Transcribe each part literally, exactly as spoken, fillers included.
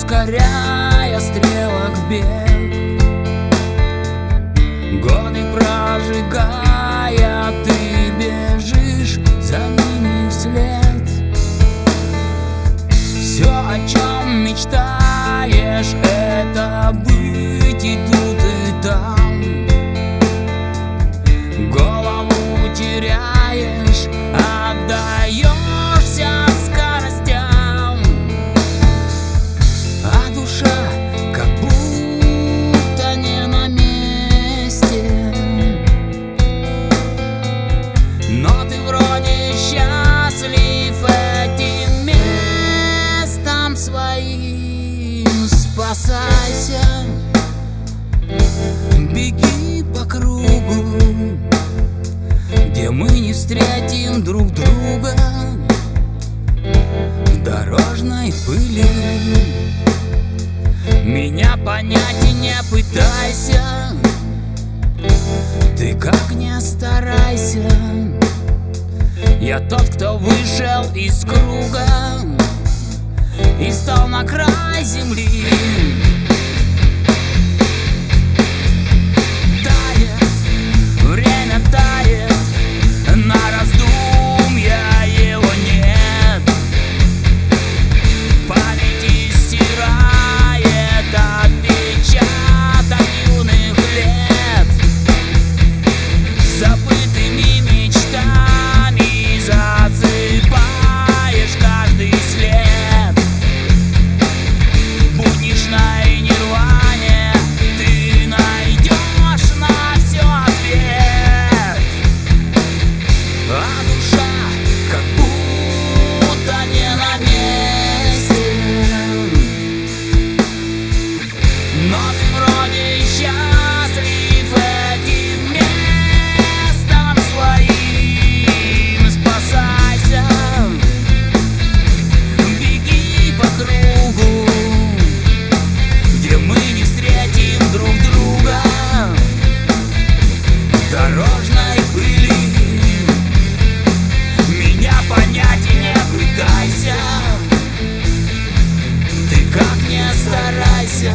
ускоряя стрелок бег, годы прожигая, ты бежишь за ними вслед. Все, о чем мечтаешь, это быть и тут, и там. Голову теряешь, отдаешься скоростям, а душа как будто не на месте. Но ты вроде счастлив этим местом своим. Спасайся, беги по кругу, где мы не встретим друг друга в дорожной пыли. Меня понять и не пытайся, ты как не старайся. Я тот, кто вышел из круга и стал на край земли. Дорожной пыли. Меня понять и не пытайся, ты как не старайся.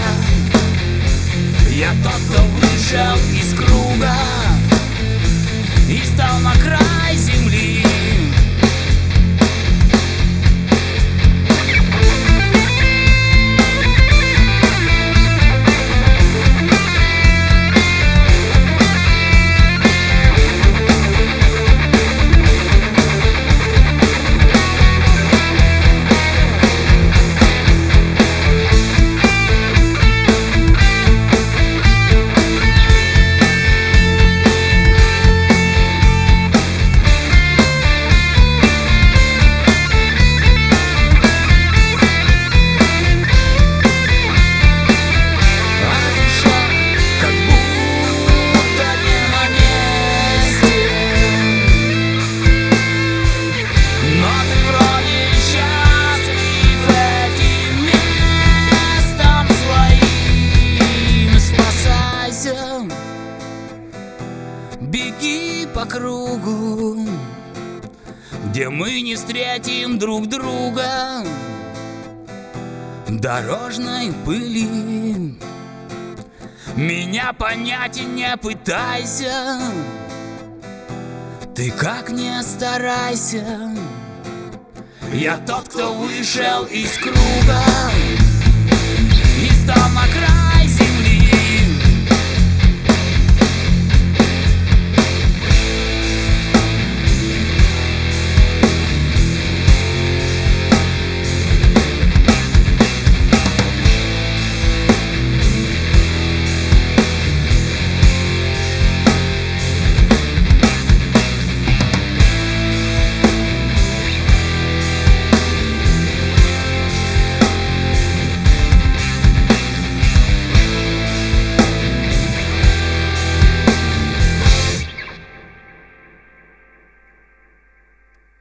Я тот, кто вышел из круга и стал на край земли. Беги по кругу, где мы не встретим друг друга в дорожной пыли. Меня понять и не пытайся, ты как не старайся. Я тот, кто вышел из круга